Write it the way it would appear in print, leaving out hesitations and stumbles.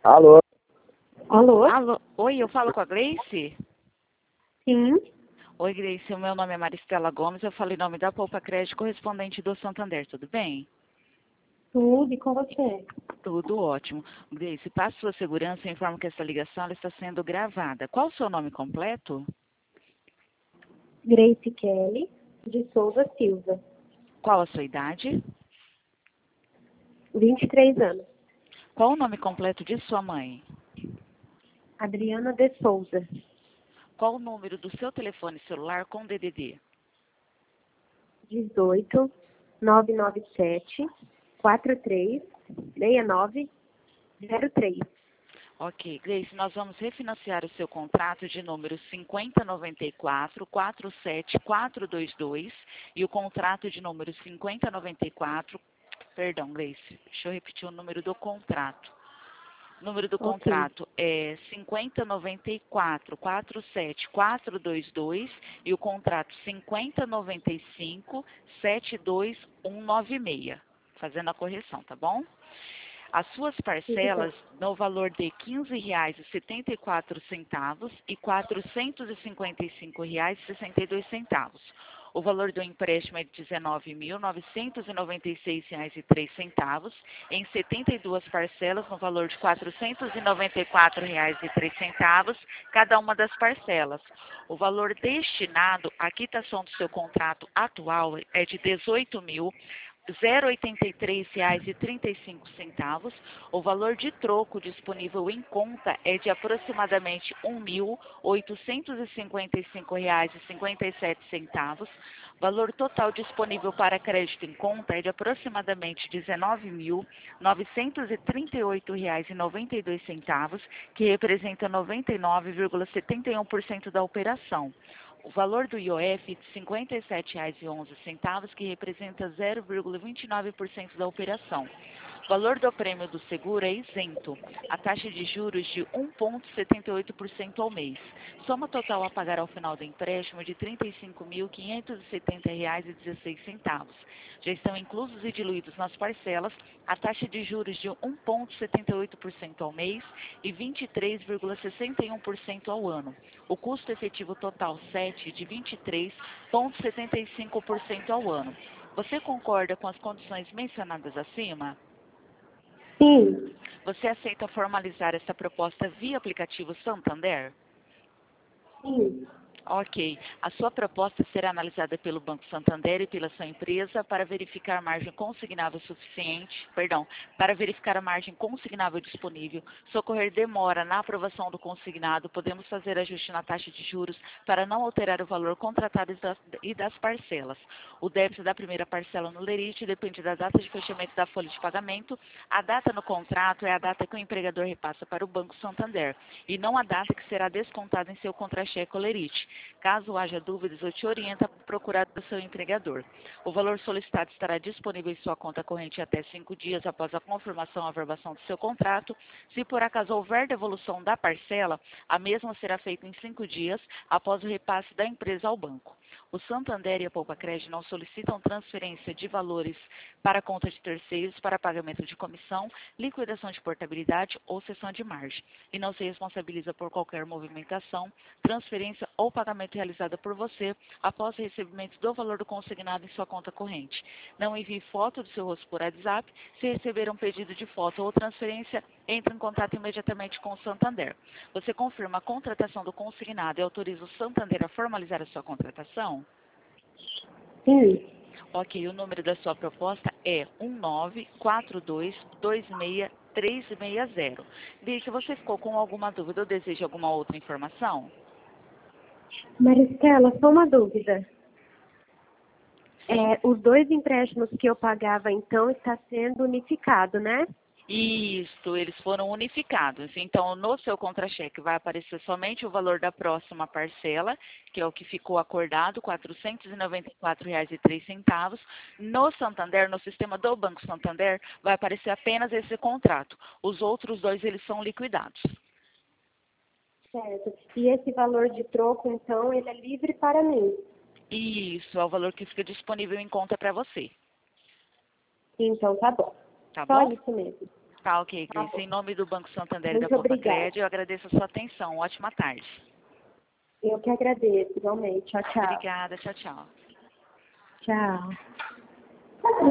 Alô? Alô? Alô, oi, eu falo com a Gleice? Sim, Oi, Gleice, o meu nome é Maristela Gomes, eu falo em nome da Poupa Crédito, correspondente do Santander, tudo bem? tudo e com você. Tudo ótimo. Gleice, para sua segurança, eu informo que essa ligação ela está sendo gravada. Qual o seu nome completo? Grace Kelly, de Souza Silva, Qual a sua idade? 23 anos. Qual o nome completo de sua mãe? Adriana de Souza, Qual o número do seu telefone celular com DDD? 18 997 43 69 03. Ok, Gleice, nós vamos refinanciar o seu contrato de número 5094-47422 e o contrato de número 5094, perdão, Gleice, deixa eu repetir o número do contrato. O número do Ok, contrato é 5094-47422 e o contrato 5095-72196, fazendo a correção, tá bom? As suas tudo bem. parcelas no valor de R$ 15,74 e R$ 455,62. O valor do empréstimo é de R$ 19.996,03 em 72 parcelas no valor de R$ 494,03 cada uma das parcelas. O valor destinado à quitação do seu contrato atual é de R$ 18.083,35. O valor de troco disponível em conta é de aproximadamente R$ 1.855,57. Valor total disponível para crédito em conta é de aproximadamente R$ 19.938,92, que representa 99,71% da operação. O valor do IOF de R$ 57,11, que representa 0,29% da operação. O valor do prêmio do seguro é isento. A taxa de juros de 1,78% ao mês. Soma total a pagar ao final do empréstimo de R$ 35.570,16. Já estão inclusos e diluídos nas parcelas a taxa de juros de 1,78% ao mês e 23,61% ao ano. O custo efetivo total 7 de 23,75% ao ano. Você concorda com as condições mencionadas acima? Sim, Você aceita formalizar essa proposta via aplicativo Santander? sim, Ok. A sua proposta será analisada pelo Banco Santander e pela sua empresa para verificar a margem consignável suficiente, para verificar a margem consignável disponível. Se ocorrer demora na aprovação do consignado, podemos fazer ajuste na taxa de juros para não alterar o valor contratado e das parcelas. O débito da primeira parcela no lerite depende da data de fechamento da folha de pagamento. A data no contrato é a data que o empregador repassa para o Banco Santander e não a data que será descontada em seu contra-cheque ou lerite. Caso haja dúvidas, eu te oriento a procurar o seu empregador. O valor solicitado estará disponível em sua conta corrente até 5 dias após a confirmação ou averbação do seu contrato. Se por acaso houver devolução da parcela, a mesma será feita em 5 dias após o repasse da empresa ao banco. O Santander e a Poupa Crédito não solicitam transferência de valores para a conta de terceiros para pagamento de comissão, liquidação de portabilidade ou cessão de margem, e não se responsabiliza por qualquer movimentação, transferência ou pagamento realizada por você após o recebimento do valor do consignado em sua conta corrente. Não envie foto do seu rosto por WhatsApp. Se receber um pedido de foto ou transferência, entre em contato imediatamente com o Santander. Você confirma a contratação do consignado e autoriza o Santander a formalizar a sua contratação? sim. Ok, o número da sua proposta é 1942266360. Diz, se você ficou com alguma dúvida ou deseja alguma outra informação? Maristela, só uma dúvida. Sim. Os dois empréstimos que eu pagava, então, está sendo unificado, né? Isso, eles foram unificados. Então, no seu contra-cheque vai aparecer somente o valor da próxima parcela, que é o que ficou acordado, R$ 494,03. No Santander, no sistema do Banco Santander, vai aparecer apenas esse contrato. Os outros dois, eles são liquidados. Certo. E esse valor de troco, então, ele é livre para mim. Isso, é o valor que fica disponível em conta para você. Então, tá bom. Tá Só bom? isso mesmo. Tá ok, Tá Cris. bom. Em nome do Banco Santander e da Muito obrigada. Poupa-Crédito, eu agradeço a sua atenção. Ótima tarde. Eu que agradeço, igualmente. Tchau, tchau. Obrigada. Tchau, tchau. Tchau.